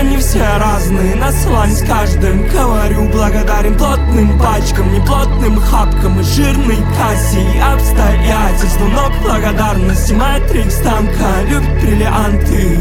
они все разные, на слань с каждым. Говорю, благодарен плотным пачкам, неплотным хапкам и жирной кассе и обстоятельствам. Но к благодарности Матрикс танка любит бриллианты.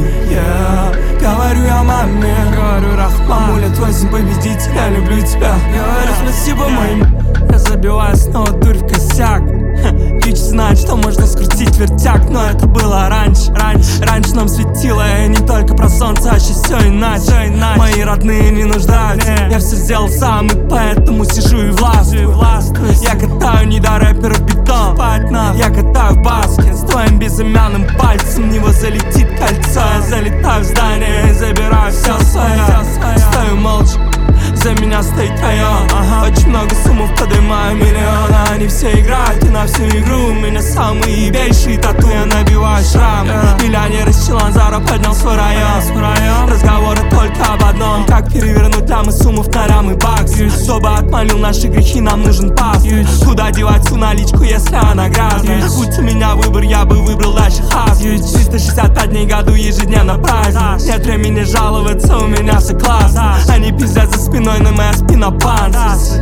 Говорю я маме, говорю Рахман, мамуля, твой сын победитель, я люблю тебя. Говорю спасибо моим. Я забиваю снова дурь в косяк. Дичь знает, что можно скрутить вертяк, но это было раньше. Раньше нам светило, и не только про солнце, а сейчас все иначе. Мои родные не нуждаются, я все сделал сам, и поэтому сижу и властвую. Я катаю не до рэпера бетон, я катаю баскет с твоим безымянным пальцем. В него залетит кольцо, я залетаю в здание и забираю все свое. Стою молча, за меня стоит район. Очень много суммов, поднимаю миллионы. Они все играют и на всю игру. У меня самые ебейшие тату, я набиваю шрам. Миллионер из Чиланзара поднял свой район. Разговоры только об одном: как перевернуть лямы сумму в лямы бакс. Чтобы отмолил наши грехи, нам нужен пас. Куда девать всю наличку, если она грязная? Будь у меня выбор, я бы выбрал дальше хас. 365 дней в году, ежедневно праздник. Нет времени жаловаться, у меня все класс. Они пиздят за спиной, но моя спина панцирь.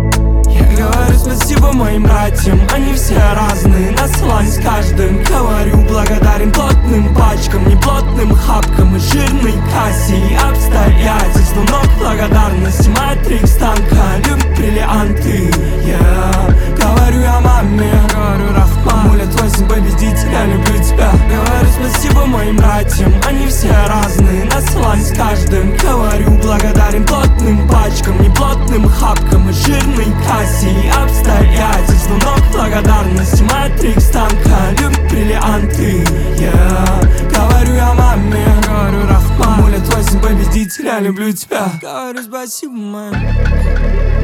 Я говорю спасибо моим братьям, они все разные, на слань с каждым. Говорю, благодарен плотным пачкам, неплотным хапкам и жирной кассе и обстоятельствам. Но к благодарности Матрикс танка любит бриллианты. Говорю я маме, говорю Рахман, мамуля, твой сын победитель, я люблю тебя. Говорю спасибо моим братьям, они все разные, на слань с каждым. Говорю, благодарен плотным пачкам, неплотным хапкам и жирной кассе и обстоятельствам. Но к благодарности Матрикс танка любит бриллианты. Говорю я маме, говорю Рахман, мамуля, твой сын победитель, я люблю тебя. Говорю спасибо, маме.